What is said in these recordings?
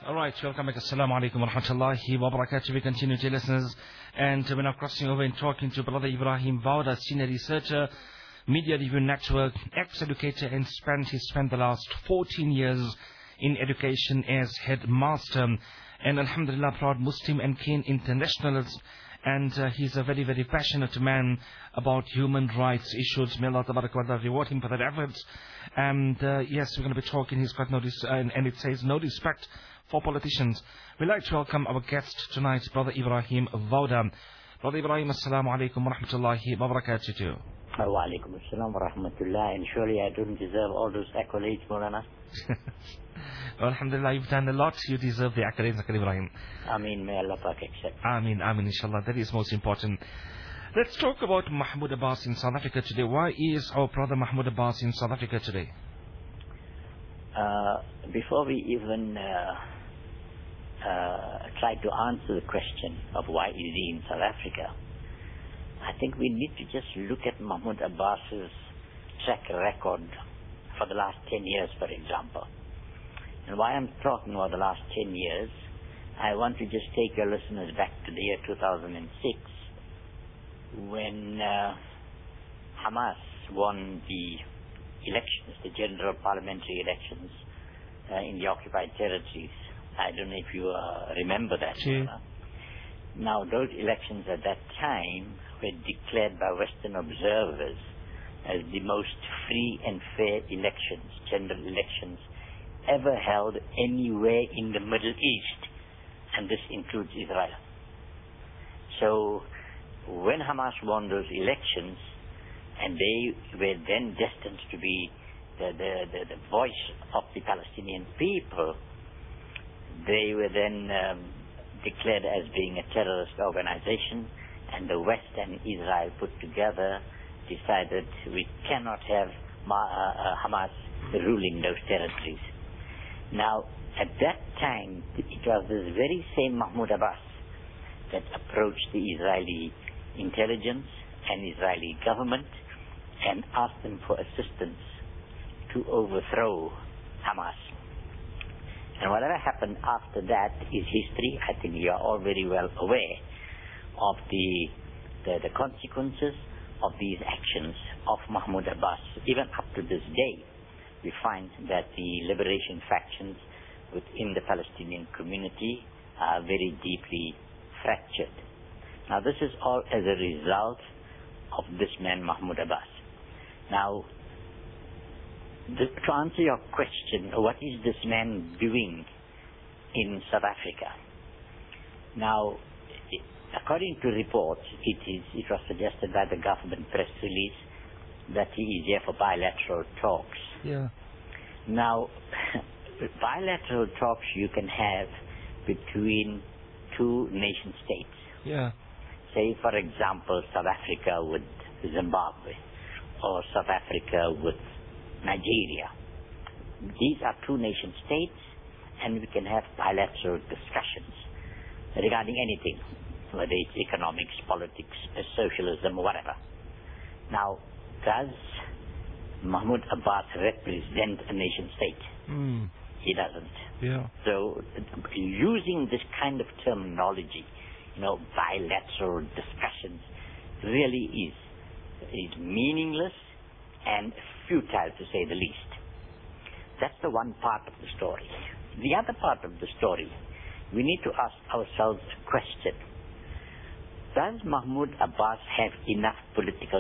All right, welcome back. Assalamu alaikum wa rahmatullahi wa barakatuh. We continue, dear listeners. And we're now crossing over and talking to Brother Ibrahim Vauda, senior researcher, Media Review Network, ex-educator, and he spent the last 14 years in education as headmaster. And alhamdulillah, proud Muslim and keen internationalist. And he's a very, very passionate man about human rights issues. May Allah tabarak wa ta'ala reward him for that efforts. And yes, we're going to be talking. He's got no and it says no respect for politicians. We'd like to welcome our guest tonight, Brother Ibrahim Vauda. Brother Ibrahim, assalamu alaikum wa rahmatullahi wa barakatuh. Wa alaikum assalam wa rahmatullah. And surely I don't deserve all those accolades, Maulana. Well, alhamdulillah, you've done a lot. You deserve the accolades, Ibrahim. Ameen, may Allah Pak accept. Ameen, ameen, inshallah. That is most important. Let's talk about Mahmoud Abbas in South Africa today. Why is our brother Mahmoud Abbas in South Africa today? Before we even try to answer the question of why is he in South Africa, I think we need to just look at Mahmoud Abbas's track record for the last 10 years, for example. And why I'm talking about the last 10 years, I want to just take your listeners back to the year 2006, when Hamas won the elections, the general parliamentary elections in the occupied territories. I don't know if you remember that. Sure. Now, those elections at that time were declared by Western observers as the most free and fair elections, general elections, ever held anywhere in the Middle East, and this includes Israel. So, when Hamas won those elections, and they were then destined to be the voice of the Palestinian people, they were then declared as being a terrorist organization, and the West and Israel put together decided we cannot have Hamas ruling those territories. Now, at that time, it was this very same Mahmoud Abbas that approached the Israeli intelligence and Israeli government and asked them for assistance to overthrow Hamas. And whatever happened after that is history. I think you are all very well aware of the consequences of these actions of Mahmoud Abbas. Even up to this day, we find that the liberation factions within the Palestinian community are very deeply fractured. Now, this is all as a result of this man, Mahmoud Abbas. Now, to answer your question, what is this man doing in South Africa? Now, according to reports, it was suggested by the government press release that he is here for bilateral talks. Yeah. Now, bilateral talks you can have between two nation states. Yeah. Say, for example, South Africa with Zimbabwe, or South Africa with Nigeria. These are two nation states, and we can have bilateral discussions regarding anything, whether it's economics, politics, socialism, whatever. Now, does Mahmoud Abbas represent a nation state? He doesn't. Yeah. So, using this kind of terminology, bilateral discussions, really is meaningless and futile, to say the least. That's the one part of the story. The other part of the story, we need to ask ourselves a question. Does Mahmoud Abbas have enough political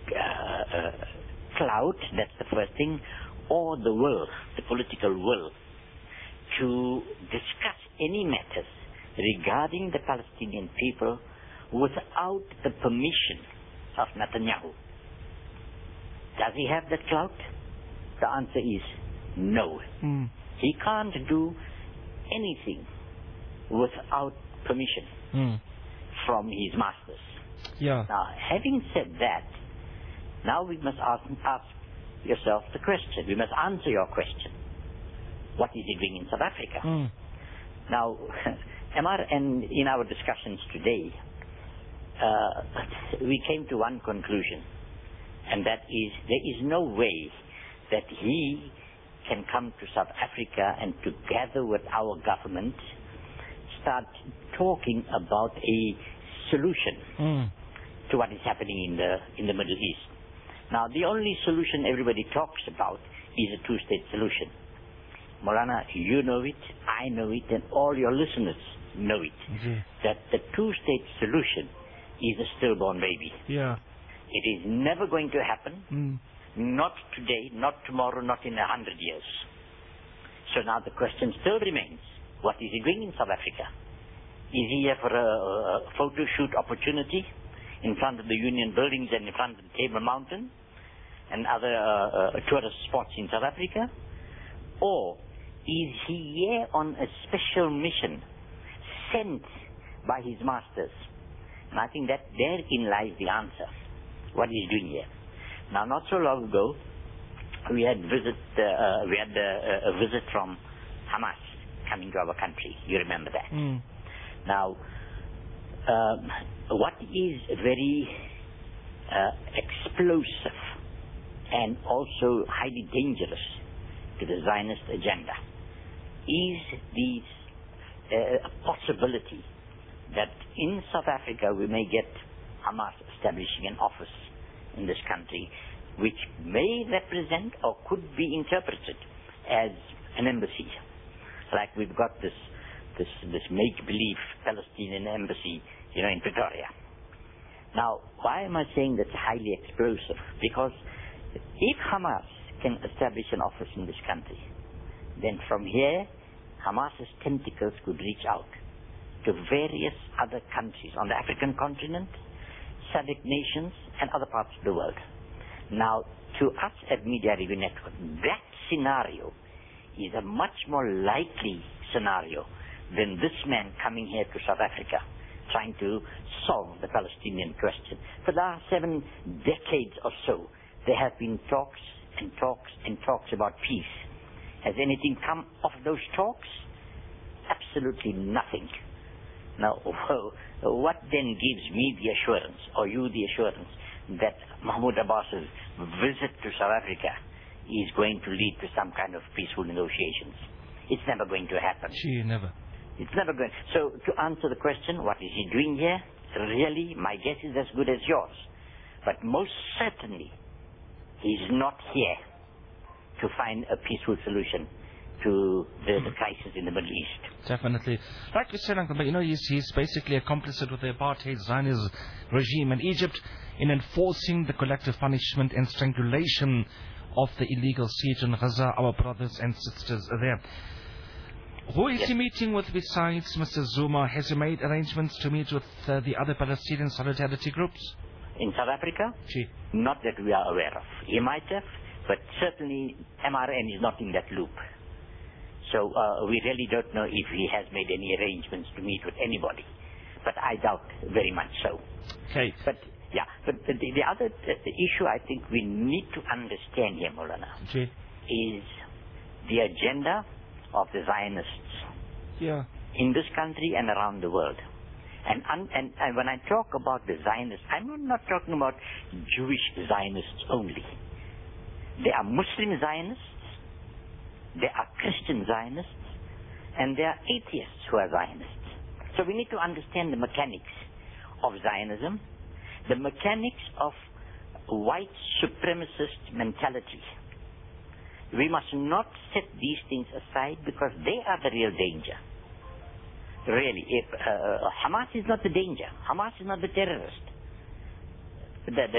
clout, that's the first thing, or the will, the political will, to discuss any matters regarding the Palestinian people without the permission of Netanyahu? Does he have that clout? The answer is no. He can't do anything without permission from his masters. Yeah. Now, having said that, now we must ask yourself the question. We must answer your question. What is he doing in South Africa? Now, and in our discussions today, we came to one conclusion, and that is there is no way that he can come to South Africa and together with our government start talking about a solution to what is happening in the Middle East. Now, the only solution everybody talks about is a two-state solution. Maulana, you know it, I know it, and all your listeners know it. Mm-hmm. That the two-state solution is a stillborn baby. Yeah. It is never going to happen. Not today, not tomorrow, not in 100 years. So now the question still remains, what is he doing in South Africa? Is he here for a photo shoot opportunity in front of the Union buildings and in front of the Table Mountain and other tourist spots in South Africa? Or is he here on a special mission sent by his masters? And I think that therein lies the answer. What he's doing here. Now, not so long ago, we had a visit from Hamas coming to our country. You remember that? Now, what is very explosive and also highly dangerous to the Zionist agenda is the possibility that in South Africa we may get Hamas establishing an office in this country which may represent or could be interpreted as an embassy. Like we've got this make-believe Palestinian embassy, in Pretoria. Now, why am I saying that's highly explosive? Because if Hamas can establish an office in this country, then from here, Hamas's tentacles could reach out to various other countries on the African continent, SADC nations, and other parts of the world. Now, to us at Media Review Network, that scenario is a much more likely scenario than this man coming here to South Africa trying to solve the Palestinian question. For the last 7 decades or so, there have been talks and talks and talks about peace. Has anything come of those talks? Absolutely nothing. Now, what then gives me the assurance, or you the assurance, that Mahmoud Abbas's visit to South Africa is going to lead to some kind of peaceful negotiations? It's never going to happen. Never. It's never going. So, to answer the question, what is he doing here? Really, my guess is as good as yours. But most certainly, he's not here to find a peaceful solution to the crisis in the Middle East. Definitely. Like you said, Uncle, but he's basically a complicit with the apartheid Zionist regime in Egypt in enforcing the collective punishment and strangulation of the illegal siege in Gaza, our brothers and sisters there. Who is he meeting with besides Mr. Zuma? Has he made arrangements to meet with the other Palestinian solidarity groups? In South Africa? Not that we are aware of. He might have, but certainly MRN is not in that loop. So we really don't know if he has made any arrangements to meet with anybody. But I doubt very much so. Okay. But the other issue I think we need to understand here, Maulana, is the agenda of the Zionists in this country and around the world. And when I talk about the Zionists, I'm not talking about Jewish Zionists only. There are Muslim Zionists, there are Christian Zionists, and there are atheists who are Zionists. So we need to understand the mechanics of Zionism, the mechanics of white supremacist mentality. We must not set these things aside because they are the real danger. Really, Hamas is not the danger. Hamas is not the terrorist. The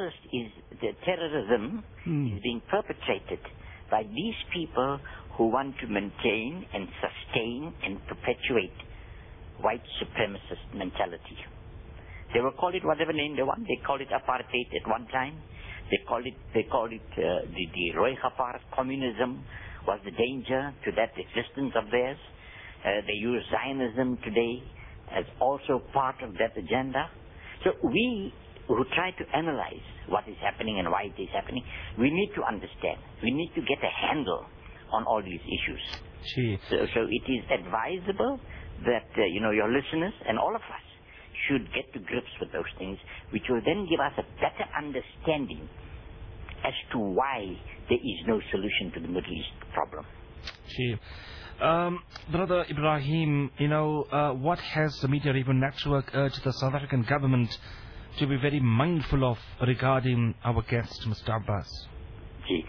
terrorism is being perpetrated by these people who want to maintain and sustain and perpetuate white supremacist mentality. They will call it whatever name they want. They call it apartheid at one time. They call it the Rooigevaart communism was the danger to that existence of theirs. They use Zionism today as also part of that agenda. So we who try to analyze what is happening and why it is happening, we need to understand. We need to get a handle on all these issues. So it is advisable that your listeners and all of us should get to grips with those things, which will then give us a better understanding as to why there is no solution to the Middle East problem. Gee. Brother Ibrahim, what has the Media Review Network urged the South African government to be very mindful of regarding our guest, Mr. Abbas? Gee.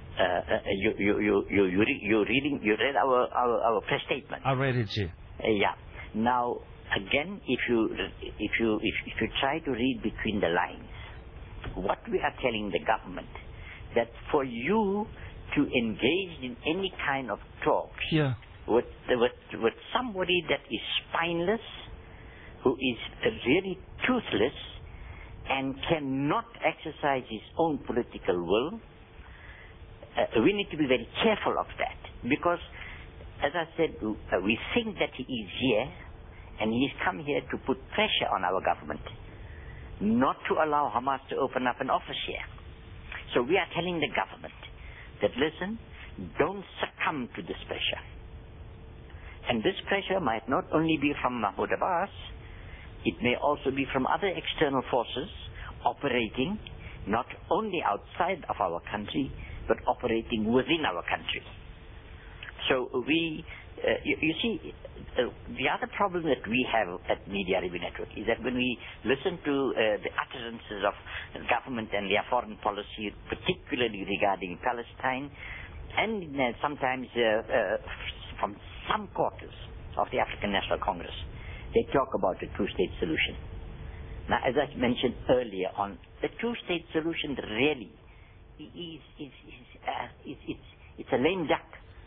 You read our press statement. I read it, Gee. Yeah. Now, again, if you try to read between the lines, what we are telling the government, that for you to engage in any kind of talks with somebody that is spineless, who is really toothless, and cannot exercise his own political will, we need to be very careful of that. Because, as I said, we think that he is here, and he's come here to put pressure on our government, not to allow Hamas to open up an office here. So we are telling the government that, listen, don't succumb to this pressure. And this pressure might not only be from Mahmoud Abbas, it may also be from other external forces operating not only outside of our country, but operating within our country. So you see, the other problem that we have at Media Review Network is that when we listen to the utterances of the government and their foreign policy, particularly regarding Palestine, and sometimes from some quarters of the African National Congress, they talk about a two-state solution. Now, as I mentioned earlier on, the two-state solution really it's a lame duck.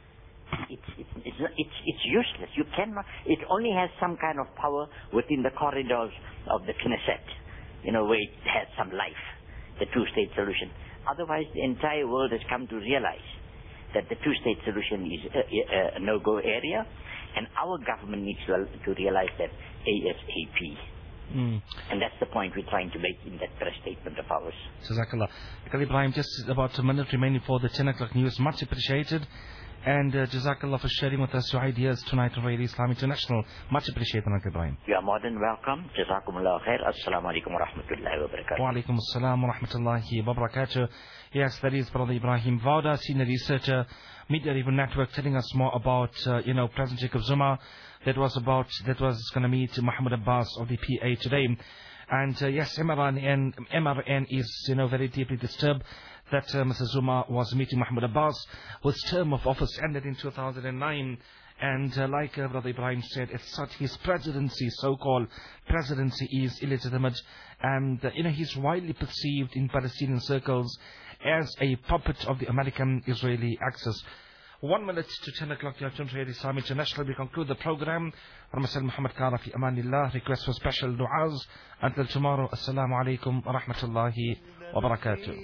It's useless. You cannot. It only has some kind of power within the corridors of the Knesset, where it has some life. The two-state solution. Otherwise, the entire world has come to realize that the two-state solution is a no-go area, and our government needs to realize that ASAP. And that's the point we're trying to make in that press statement of ours. Jazakallah. Ibrahim, just about a minute remaining for the 10 o'clock news. Much appreciated. And Jazakallah for sharing with us your ideas tonight on Radio Islam International. Much appreciated, Ibrahim. You are more than welcome. Jazakumullah khair. Assalamu alaikum wa rahmatullahi wa barakatuh. Wa alaikum assalam wa rahmatullahi wa barakatuh. Yes, that is Brother Ibrahim Vauda, senior researcher, Media Review Network, telling us more about, President Jacob Zuma. That was going to meet Mahmoud Abbas of the PA today. And yes, MRN is, very deeply disturbed that Mr. Zuma was meeting Mahmoud Abbas, whose term of office ended in 2009. And like Brother Ibrahim said, his presidency, so-called presidency, is illegitimate. And, he's widely perceived in Palestinian circles as a puppet of the American-Israeli axis. 1 minute to 10 o'clock, you have tuned to Radio Islam International. We conclude the program. From Muhammad Kara fi Amanillah. Request for special du'as. Until tomorrow, Assalamu alaikum wa rahmatullahi wa barakatuh.